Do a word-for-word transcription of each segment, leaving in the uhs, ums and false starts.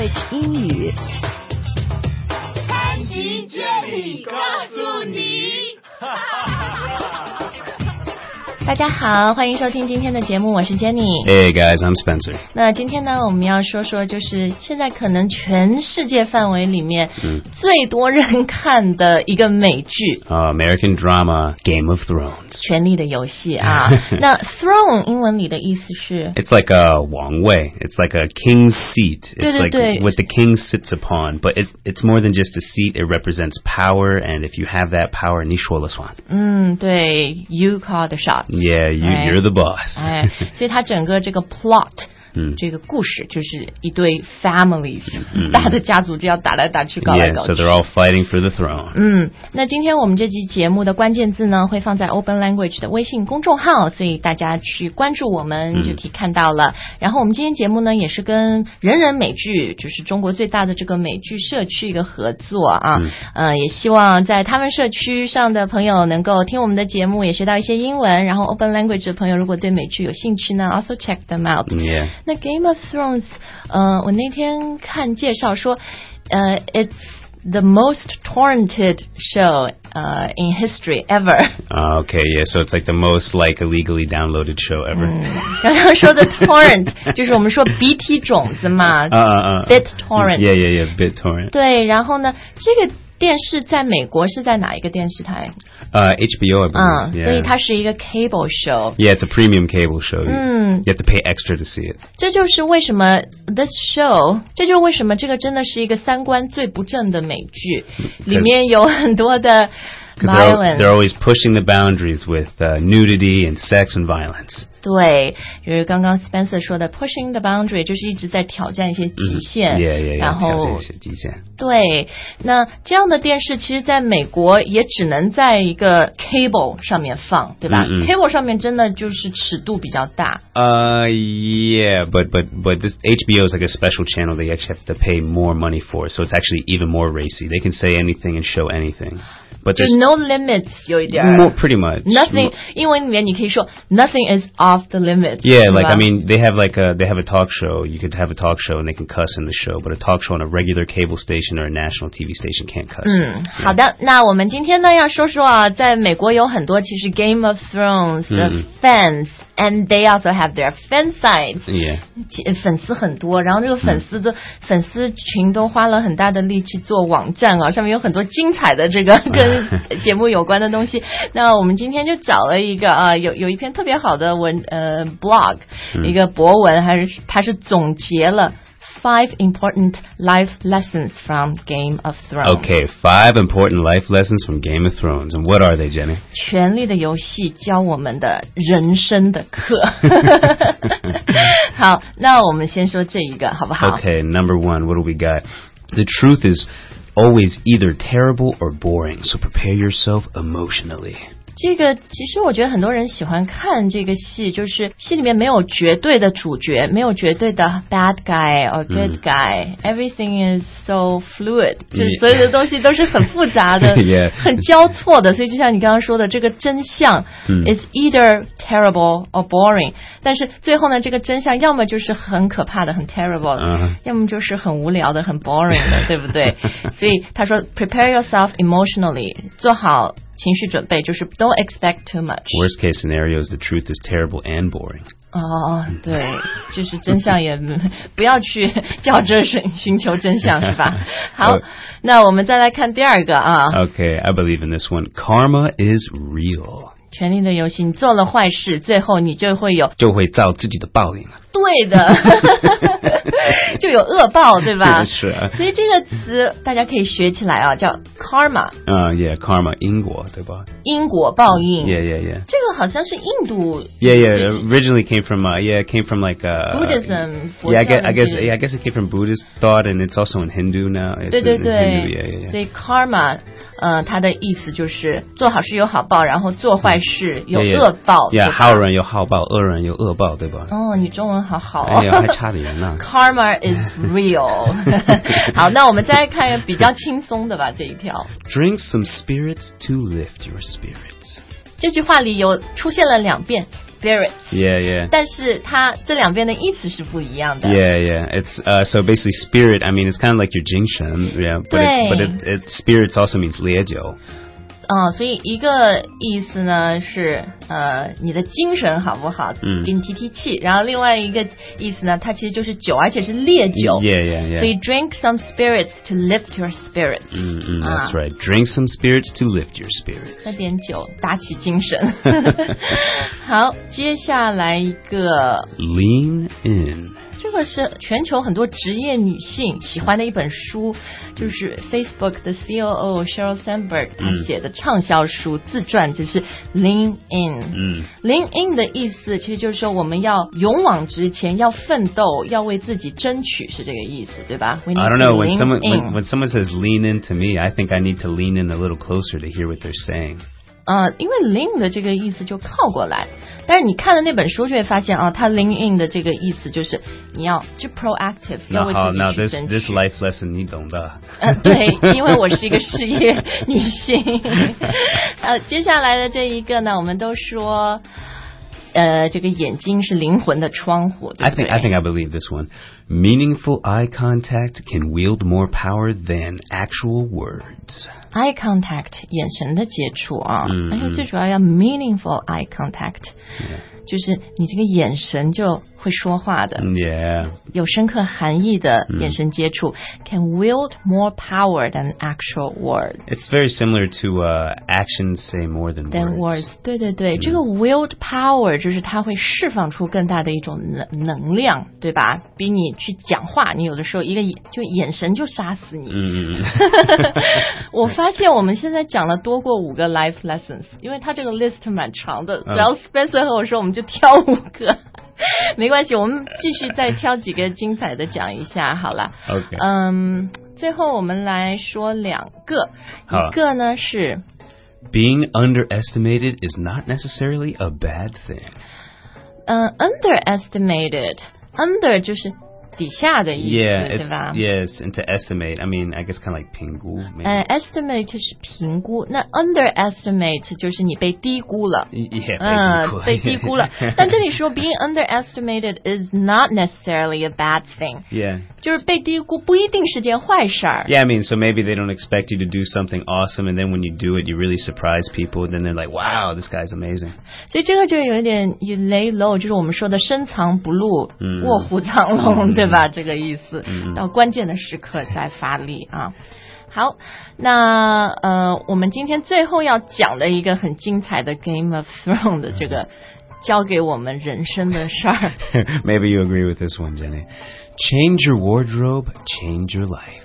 Language 英语。 潘吉接力告诉你。 大家好，欢迎收听今天的节目，我是 Jenny。 Hey guys, I'm Spencer. 那今天呢，我们要说说就是现在可能全世界范围里面最多人看的一个美剧、 uh, American drama Game of Thrones. 权力的游戏啊。那 throne 英文里的意思是 It's like a 王位. It's like a king's seat. It's 对对对 like what the king sits upon. But it's, it's more than just a seat. It represents power. And if you have that power, 你说了算。 嗯，对 You call the shots。Yeah, you, right. You're the boss. 哎，所以它整个这个 plot 嗯， 这个故事就是一堆 families、嗯、大的家族就要打来打去搞来搞去 yeah, so they're all fighting for the throne. 嗯，那今天我们这期节目的关键字呢会放在 Open Language 的微信公众号，所以大家去关注我们就可以看到了、嗯、然后我们今天节目呢也是跟人人美剧，就是中国最大的这个美剧社区一个合作啊、嗯呃、也希望在他们社区上的朋友能够听我们的节目也学到一些英文，然后 Open Language 的朋友如果对美剧有兴趣呢 also check them out、 嗯 yeah. 那 Game of Thrones 呃，我那天看介绍说呃 it's the most torrented show uh, in history ever. Uh, okay, yeah, so it's like the most like illegally downloaded show ever. 刚刚说的 torrent 就是我们说 B T 种子嘛、uh, uh, uh, BitTorrent. Yeah, yeah, yeah, BitTorrent. 对，然后呢这个电视在美国是在哪一个电视台？ 呃、uh, H B O, I believe. 嗯， yeah. 所以它是一个 cable show. Yeah, it's a premium cable show. 嗯 You have to pay extra to see it. 这就是为什么 this show 这就是为什么这个真的是一个三观最不正的美剧，里面有很多的 violence. They're, they're always pushing the boundaries with uh, nudity and sex and violence. 对，就是刚刚 Spencer 说的 pushing the boundary 就是一直在挑战一些极限、 嗯、yeah, yeah, yeah, 然后挑战一些极限。 对，那这样的电视其实在美国也只能在一个 cable 上面放，对吧、 嗯嗯、 cable 上面真的就是尺度比较大。 Uh, yeah, but, but, but this H B O is like a special channel they actually have to pay more money for, so it's actually even more racy. They can say anything and show anything.But there's no limits 有一点 more, pretty much nothing 英文里面你可以说 nothing is off the limit. Yeah, like I mean they have like a they have a talk show. You could have a talk show and they can cuss in the show, but a talk show on a regular cable station or a national T V station can't cuss. 嗯，好的，那我们今天呢要说说啊，在美国有很多其实 Game of Thrones 的 fans、嗯、and they also have their fan sites. Yeah. 粉丝很多，然后这个粉丝的、嗯、粉丝群都花了很大的力气做网站啊，上面有很多精彩的这个跟节目有关的东西。那我们今天就找了一个啊，有有一篇特别好的文呃 blog、嗯、一个博文，还是它是总结了 five important life lessons from Game of Thrones. Okay, five important life lessons from Game of Thrones. And what are they, Jenny? 权力的游戏教我们的人生的课。好，那我们先说这一个好不好？ Okay, number one, what do we got? The truth is always either terrible or boring, so prepare yourself emotionally. 这个其实我觉得很多人喜欢看这个戏，就是戏里面没有绝对的主角，没有绝对的 bad guy or good guy、嗯、everything is so fluid， 就是所有的东西都是很复杂的、yeah. 很交错的，所以就像你刚刚说的这个真相、嗯、is either terrible or boring， 但是最后呢这个真相要么就是很可怕的很 terrible、uh-huh. 要么就是很无聊的很 boring 的对不对？所以他说 prepare yourself emotionally， 做好情绪准备，就是 don't expect too much. Worst case scenario is the truth is terrible and boring. 哦，对，就是真相也不要去较真寻求真相是吧？好， oh. 那我们再来看第二个啊。 Okay, I believe in this one. Karma is real. 权力的游戏，你做了坏事，最后你就会有就会遭自己的报应。 对的，就有恶报，对吧？ 是啊。 所以这个词大家可以学起来啊，叫 karma。 嗯、uh, ，yeah, karma 因果，对吧？ 因果报应。 Yeah, yeah, yeah. 这个好像是印度。 Yeah, yeah. It originally came from, uh, yeah, it came from like uh, Buddhism. Yeah, I guess, I guess, yeah, I guess it came from Buddhist thought, and it's also in Hindu now. It's 对对对。 Hindu, yeah, yeah, yeah. 所以 karma。呃，它的意思就是做好事有好报，然后做坏事有恶报。 Yeah, 好人有好报，恶人有恶报，对吧？ 哦，你中文好好、哦。 哎呀，还差点呢。 Karma is real 。好，那我们再看一个比较轻松的吧，这一条。 Drink some spirits to lift your spirits. 这句话里有出现了两遍 spirits. Yeah, yeah. 但是它这两边的意思是不一样的。 Yeah, yeah. It's uh, so basically spirit. I mean, it's kind of like your 精神, yeah. But it, but it, it spirits also means 烈酒。 啊、所以一个意思呢是呃你的精神好不好， 嗯， 给你提提气。然后另外一个意思呢，它其实就是酒，而且是烈酒。 Yeah, yeah, yeah. 所以 drink some spirits to lift your spirits. 嗯嗯 That's right. Drink some spirits to lift your spirits. 喝点酒打起精神。好，接下来一个 Lean in. 这个是全球很多职业女性喜欢的一本书，就是 Facebook 的 C O O Sheryl Sandberg 她写的畅销书、嗯、自传，就是 Lean In。 嗯 Lean In 的意思其实就是说我们要勇往直前，要奋斗，要为自己争取，是这个意思，对吧？ I don't know, when someone, when, when someone says lean in to me, I think I need to lean in a little closer to hear what they're saying. 呃，因为 lean 的这个意思就靠过来，但是你看的那本书就会发现啊，它 lean in 的这个意思就是你要就 proactive， 要为自己去争取。 No, this, this life lesson 你懂的。 呃，对，因为我是一个事业女性。呃，接下来的这一个呢，我们都说，呃，这个眼睛是灵魂的窗户，对不对？ I think, I think I believe this one. Meaningful eye contact can wield more power than actual words. Eye contact 眼神的接触啊， 嗯， 而且最主要要 meaningful eye contact、yeah. 就是你这个眼神就会说话的， yeah. 有深刻含义的眼神接触、嗯、can wield more power than actual words. It's very similar to uh, actions say more than, than words. words. 对对对、嗯、这个 wield power 就是它会释放出更大的一种能能量，对吧？比你去讲话，你有的时候一个就眼神就杀死你。 嗯我发现我们现在讲了多过五个 life lessons， 因为它这个 list 蛮长的、嗯、然后 Spencer 和我说我们就挑五个。没关系，我们继续再挑几个精彩的讲一下好了。 OK， 嗯，最后我们来说两个，一个呢是 Being underestimated is not necessarily a bad thing。 嗯、uh, underestimated under 就是底下的意思， yeah, 对吧 Yes, and to estimate, I mean, I guess kind of like 评估。 呃、uh, estimate 是评估，那 underestimate 就是你被低估了。 Yeah, 嗯，被低估了。但这里说 being underestimated is not necessarily a bad thing。 Yeah， 就是被低估不一定是件坏事儿。 Yeah, I mean, so maybe they don't expect you to do something awesome, and then when you do it, you really surprise people, and then they're like, wow, this guy's amazing. 所以这个就有一点 you lay low， 就是我们说的深藏不露， 嗯、 卧虎藏龙，嗯、对吧？这个意思， 嗯、 到关键的时刻再发力啊。好，那呃，我们今天最后要讲的一个很精彩的 Game of Thrones 的这个教给我们人生的事儿。 Maybe you agree with this one, Jenny. Change your wardrobe, change your life.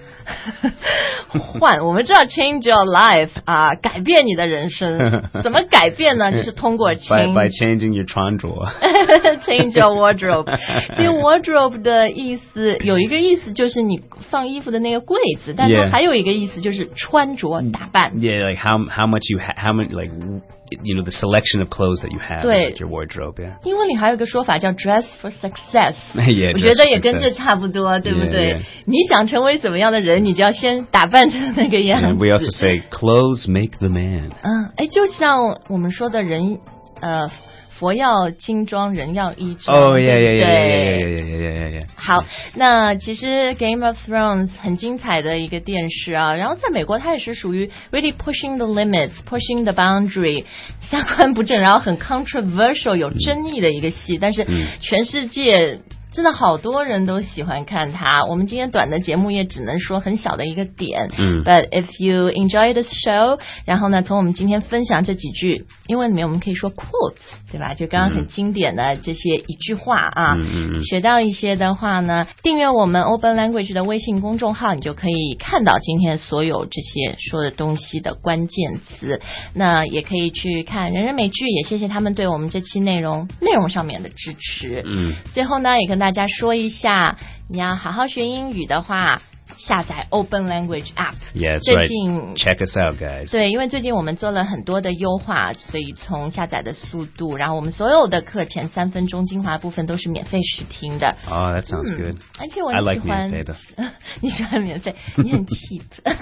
换，我们知道 change your life 啊，改变你的人生，怎么改变呢？就是通过 change by, by changing your 穿着 change your wardrobe。 所以 wardrobe 的意思有一个意思就是你放衣服的那个柜子，但它还有一个意思就是穿着打扮。 Yeah, like how how much you ha- how much like you know the selection of clothes that you have in your wardrobe. Yeah. 英文里还有一个说法叫 dress for success。 Yeah, 我觉得也跟这差不多，对不对？ Yeah, yeah. 你想成为怎么样的人，你就要先打扮成那个样子。 And we also say clothes make the man. 嗯，哎，就像我们说的人，呃。佛要金装，人要衣装。 Oh yeah yeah yeah yeah yeah yeah yeah yeah. 好，那其实 Game of Thrones 很精彩的一个电视啊，然后在美国它也是属于 really pushing the limits, pushing the boundary， 三观不正，然后很 controversial 有争议的一个戏，但是全世界真的好多人都喜欢看它。我们今天短的节目也只能说很小的一个点。嗯 But if you enjoy this show， 然后呢，从我们今天分享这几句英文里面我们可以说 quotes， 对吧？就刚刚很经典的这些一句话啊，嗯、学到一些的话呢，订阅我们 Open Language 的微信公众号，你就可以看到今天所有这些说的东西的关键词。那也可以去看人人美剧，也谢谢他们对我们这期内容内容上面的支持。嗯，最后呢，也跟大家说一下，你要好好学英语的话， 下载 Open Language App. Yeah, that's 最 right. 近 Check us out, guys. 对，因为最近我们做了很多的优化，所以从下载的速度，然后我们所有的课前三分钟精华部分都是免费试听的。 Oh, that sounds 嗯 good. 而且我 I 很喜 like 欢免费的。 你喜欢免费，你很 cheap.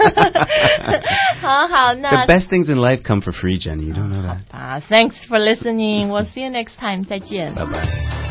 好好，那 The best things in life come for free, Jenny. You don't know that. 啊 ，Thanks for listening. We'll see you next time. 再见。 Bye bye.